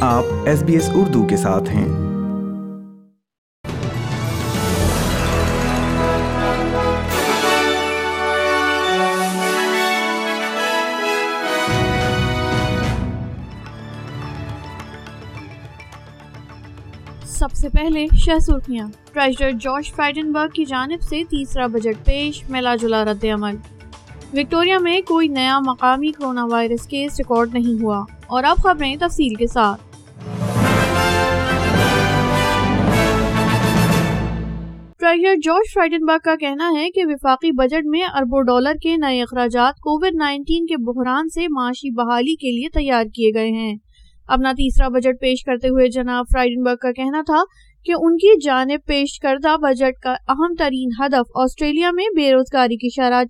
آپ SBS اردو کے ساتھ ہیں۔ سب سے پہلے شہ سرخیاں۔ ٹریجرر جارج فرائڈنبرگ کی جانب سے تیسرا بجٹ پیش، ملا جلا رد عمل۔ وکٹوریا میں کوئی نیا مقامی کرونا وائرس کیس ریکارڈ نہیں ہوا۔ اور اب خبریں تفصیل کے ساتھ۔ ٹریجرر جارج فرائڈنبرگ کا کہنا ہے کہ وفاقی بجٹ میں اربوں ڈالر کے نئے اخراجات کووڈ-19 کے بحران سے معاشی بحالی کے لیے تیار کیے گئے ہیں۔ اپنا تیسرا بجٹ پیش کرتے ہوئے جناب فرائڈنبرگ کا کہنا تھا کہ ان کی جانب پیش کردہ بجٹ کا اہم ترین ہدف آسٹریلیا میں بے روزگاری کی شرح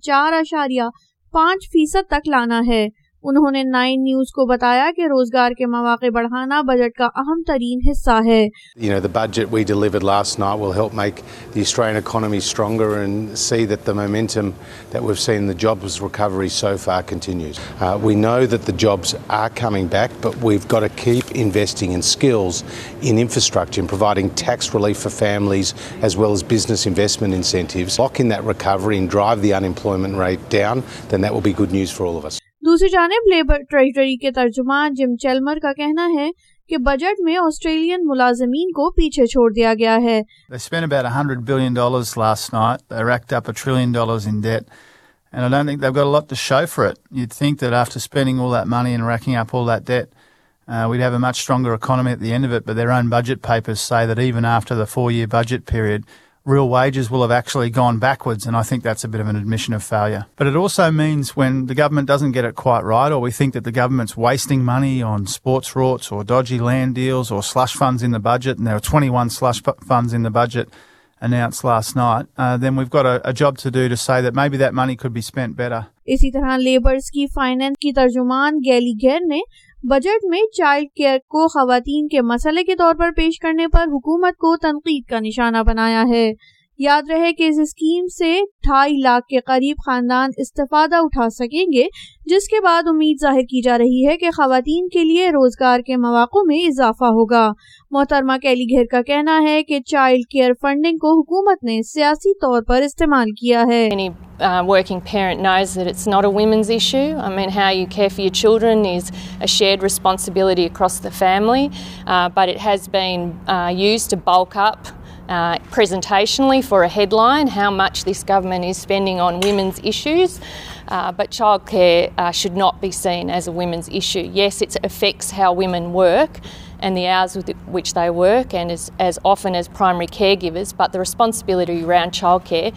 4.5% تک لانا ہے۔ انہوں نے 9 نیوز کو بتایا کہ روزگار کے مواقع بڑھانا بجٹ کا اہم ترین حصہ ہے۔ The budget we delivered last night will help make the Australian economy stronger and see that the momentum that we've seen in the jobs recovery so far continues. We know that the jobs are coming back, but we've got to keep investing in skills, in infrastructure, in providing tax relief for families as well as business investment incentives. Lock in that recovery and drive the unemployment rate down, then that will be good news for all of us. دوسری جانب labour treasury کے ترجمان جم چیلمر کا کہنا ہے کہ budget میں Australian ملازمین کو پیچھے چھوڑ دیا گیا ہے۔ They spent about $100 billion last night. They racked up $1 trillion in debt. And I don't think they've got a lot to show for it. You'd think that after spending all that money and racking up all that debt, we'd have a much stronger economy at the end of it. But their own budget papers say that even after the 4-year budget period, real wages will have actually gone backwards, and I think that's a bit of an admission of failure. But it also means when the government doesn't get it quite right, or we think that the government's wasting money on sports rorts or dodgy land deals or slush funds in the budget, and there are 21 slush funds in the budget announced last night, then we've got a job to do to say that maybe that money could be spent better. اسی طرح labours کی finance کی ترجمان گیلی گیر نے budget میں child care کو خواتین کے مسئلے کے طور پر پیش کرنے پر حکومت کو تنقید کا نشانہ بنایا ہے۔ یاد رہے کہ اس اسکیم سے 2.5 لاکھ کے قریب خاندان استفادہ اٹھا سکیں گے، جس کے بعد امید ظاہر کی جا رہی ہے کہ خواتین کے لیے روزگار کے مواقع میں اضافہ ہوگا۔ محترمہ کیلی گھیر کا کہنا ہے کہ چائلڈ کیئر فنڈنگ کو حکومت نے سیاسی طور پر استعمال کیا ہے۔ Any working parent knows that it's not a women's issue. I mean, how you care for your children is a shared responsibility across the family, but it has been used to bulk up presentationally for a headline how much this government is spending on women's issues, but childcare should not be seen as a women's issue. Yes, it affects how women work and the hours with which they work, and as often as primary caregivers, but the responsibility around childcare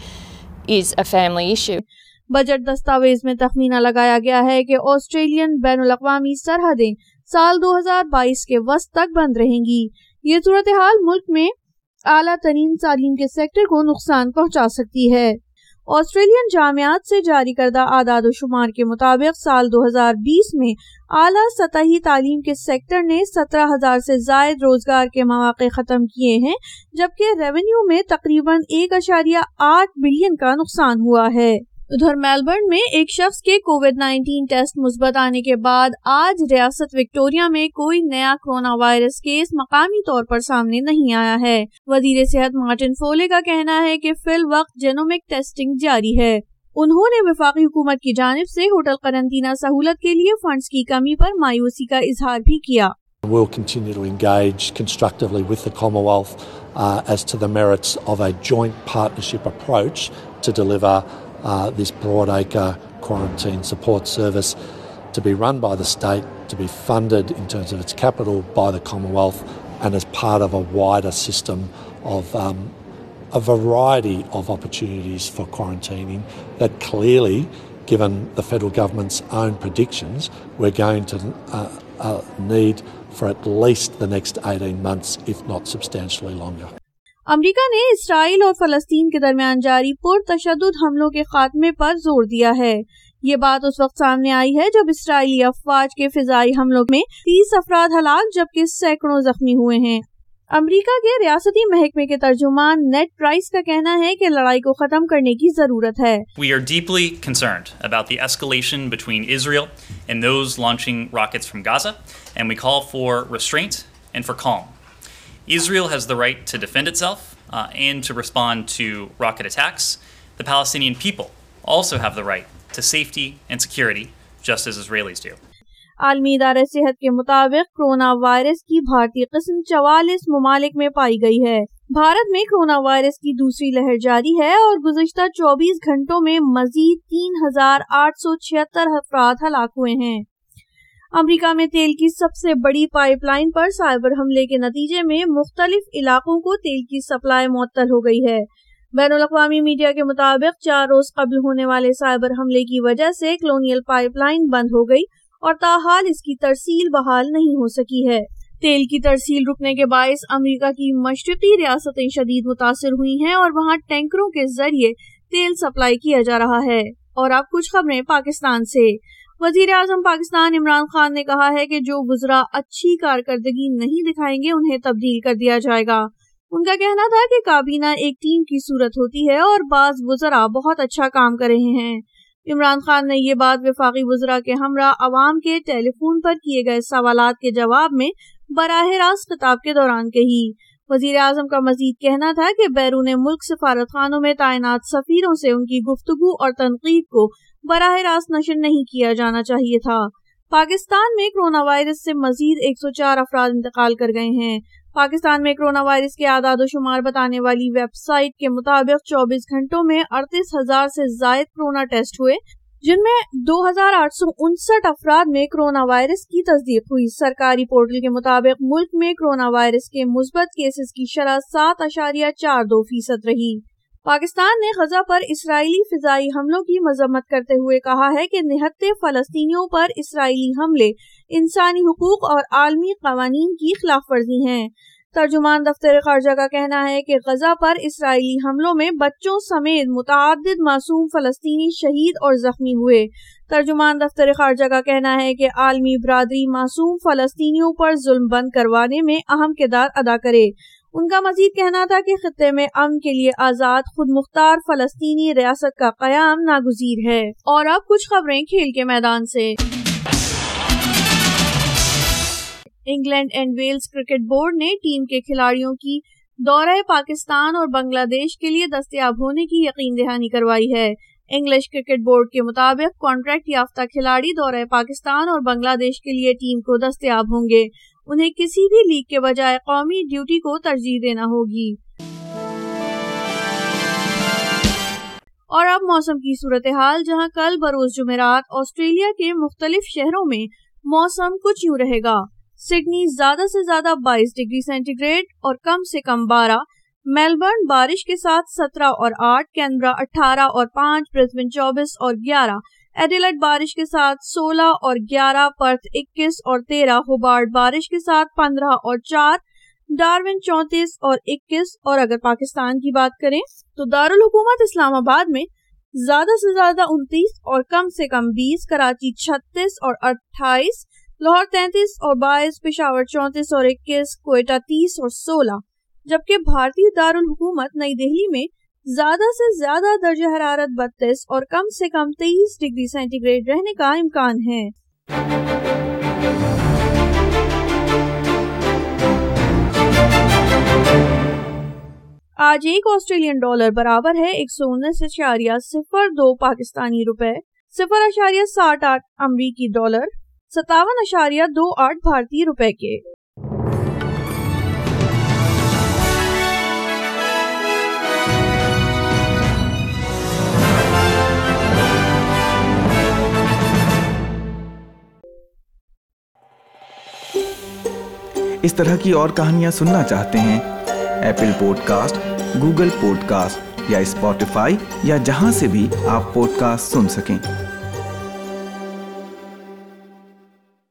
is a family issue. Budget دستاویز میں تخمینہ لگایا گیا ہے کہ Australian بین الاقوامی سرحدیں سال 2022 کے وسط تک بند رہیں گی۔ یہ صورتحال ملک میں اعلیٰ ترین تعلیم کے سیکٹر کو نقصان پہنچا سکتی ہے۔ آسٹریلین جامعات سے جاری کردہ اعداد و شمار کے مطابق سال 2020 میں اعلیٰ سطحی تعلیم کے سیکٹر نے 17,000 سے زائد روزگار کے مواقع ختم کیے ہیں، جبکہ ریونیو میں تقریباً 1.8 بلین کا نقصان ہوا ہے۔ ادھر میلبرن میں ایک شخص کے کووڈ-19 ٹیسٹ مثبت آنے کے بعد آج ریاست وکٹوریا میں کوئی نیا کرونا وائرس کیس مقامی طور پر سامنے نہیں آیا ہے۔ وزیر صحت مارٹن فولے کا کہنا ہے کہ فی الوقت جینومک ٹیسٹنگ جاری ہے۔ انہوں نے وفاقی حکومت کی جانب سے ہوٹل قرنطینہ سہولت کے لیے فنڈز کی کمی پر مایوسی کا اظہار بھی کیا۔ We'll continue to engage constructively with the Commonwealth as to the merits of a joint partnership approach to deliver this broadacre quarantine support service to be run by the state, to be funded in terms of its capital by the Commonwealth, and as part of a wider system of a variety of opportunities for quarantining that clearly, given the federal government's own predictions, we're going to need for at least the next 18 months, if not substantially longer. امریکہ نے اسرائیل اور فلسطین کے درمیان جاری پرتشدد حملوں کے خاتمے پر زور دیا ہے۔ یہ بات اس وقت سامنے آئی ہے جب اسرائیلی افواج کے فضائی حملوں میں 30 افراد ہلاک جبکہ سینکڑوں زخمی ہوئے ہیں۔ امریکہ کے ریاستی محکمے کے ترجمان نیڈ پرائس کا کہنا ہے کہ لڑائی کو ختم کرنے کی ضرورت ہے. We are deeply concerned about the escalation between Israel and those launching rockets from Gaza, and we call for restraint and for calm. Israel has the right to defend itself and to respond to rocket attacks. The Palestinian people also have the right to safety and security, just as Israelis do. عالمی ادارہ صحت کے مطابق corona virus کی بھارتی قسم 44 ممالک میں پائی گئی ہے. بھارت میں کرونا وائرس کی دوسری لہر جاری ہے اور گزشتہ 24 گھنٹوں میں مزید 3,876 افراد ہلاک ہوئے ہیں. امریکہ میں تیل کی سب سے بڑی پائپ لائن پر سائبر حملے کے نتیجے میں مختلف علاقوں کو تیل کی سپلائی معطل ہو گئی ہے. بین الاقوامی میڈیا کے مطابق 4 روز قبل ہونے والے سائبر حملے کی وجہ سے کلونیل پائپ لائن بند ہو گئی اور تاحال اس کی ترسیل بحال نہیں ہو سکی ہے. تیل کی ترسیل رکنے کے باعث امریکہ کی مشرقی ریاستیں شدید متاثر ہوئی ہیں اور وہاں ٹینکروں کے ذریعے تیل سپلائی کیا جا رہا ہے. اور اب کچھ خبریں پاکستان سے. وزیر اعظم پاکستان عمران خان نے کہا ہے کہ جو وزراء اچھی کارکردگی نہیں دکھائیں گے انہیں تبدیل کر دیا جائے گا. ان کا کہنا تھا کہ کابینہ ایک ٹیم کی صورت ہوتی ہے اور بعض وزراء بہت اچھا کام کر رہے ہیں. عمران خان نے یہ بات وفاقی وزراء کے ہمراہ عوام کے ٹیلی فون پر کیے گئے سوالات کے جواب میں براہ راست خطاب کے دوران کہی. وزیر اعظم کا مزید کہنا تھا کہ بیرون ملک سفارت خانوں میں تعینات سفیروں سے ان کی گفتگو اور تنقید کو براہ راست نشر نہیں کیا جانا چاہیے تھا. پاکستان میں کرونا وائرس سے مزید 104 افراد انتقال کر گئے ہیں. پاکستان میں کرونا وائرس کے اعداد و شمار بتانے والی ویب سائٹ کے مطابق 24 گھنٹوں میں 38,000 سے زائد کرونا ٹیسٹ ہوئے، جن میں 2,859 افراد میں کرونا وائرس کی تصدیق ہوئی. سرکاری پورٹل کے مطابق ملک میں کرونا وائرس کے مثبت کیسز کی شرح 7.42% رہی. پاکستان نے غزہ پر اسرائیلی فضائی حملوں کی مذمت کرتے ہوئے کہا ہے کہ نہتے فلسطینیوں پر اسرائیلی حملے انسانی حقوق اور عالمی قوانین کی خلاف ورزی ہیں. ترجمان دفتر خارجہ کا کہنا ہے کہ غزہ پر اسرائیلی حملوں میں بچوں سمیت متعدد معصوم فلسطینی شہید اور زخمی ہوئے. ترجمان دفتر خارجہ کا کہنا ہے کہ عالمی برادری معصوم فلسطینیوں پر ظلم بند کروانے میں اہم کردار ادا کرے. ان کا مزید کہنا تھا کہ خطے میں امن کے لیے آزاد خود مختار فلسطینی ریاست کا قیام ناگزیر ہے. اور اب کچھ خبریں کھیل کے میدان سے. England and Wales cricket board نے ٹیم کے کھلاڑیوں کی دورہ پاکستان اور بنگلہ دیش کے لیے دستیاب ہونے کی یقین دہانی کروائی ہے. انگلش کرکٹ بورڈ کے مطابق کانٹریکٹ یافتہ کھلاڑی دورہ پاکستان اور بنگلہ دیش کے لیے ٹیم کو دستیاب ہوں گے. انہیں کسی بھی لیگ کے بجائے قومی ڈیوٹی کو ترجیح دینا ہوگی. اور اب موسم کی صورتحال، جہاں کل بروز جمعرات آسٹریلیا کے مختلف شہروں میں موسم کچھ یوں رہے گا. سڈنی زیادہ سے زیادہ 22 ڈگری سینٹی گریڈ اور کم سے کم 12، میلبرن بارش کے ساتھ 17 اور 8، کینبرا 18 اور 5، برسبن 24 اور 11، ایڈیلیڈ بارش کے ساتھ 16 اور 11، پرتھ 21 اور 13، ہوبارٹ بارش کے ساتھ 15 اور 4، ڈارون 34 اور 21۔ اور اگر پاکستان کی بات کریں تو دارالحکومت اسلام آباد میں زیادہ سے زیادہ 29 اور کم سے کم 20، کراچی 36 اور 28، لاہور 33 اور 22، پشاور 34 اور 21، کوئٹہ 30 اور 16، جبکہ بھارتی دارالحکومت نئی دہلی میں زیادہ سے زیادہ درجہ حرارت 32 اور کم سے کم 23 ڈگری سینٹی گریڈ رہنے کا امکان ہے۔ آج ایک آسٹریلین ڈالر برابر ہے 119.02 پاکستانی روپے، 0.68 امریکی ڈالر، 57.28 بھارتی روپے کے۔ اس طرح کی اور کہانیاں سننا چاہتے ہیں؟ Apple podcast, Google podcast یا اسپوٹیفائی یا جہاں سے بھی آپ پوڈ کاسٹ سن سکیں۔